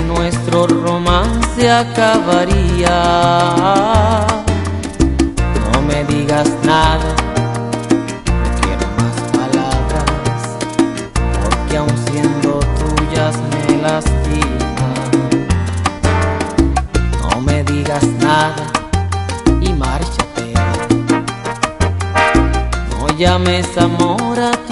nuestro romance acabaría. No me digas nada, no quiero más palabras, porque aun siendo tuyas me lastiman. No me digas nada y márchate. No llames amor a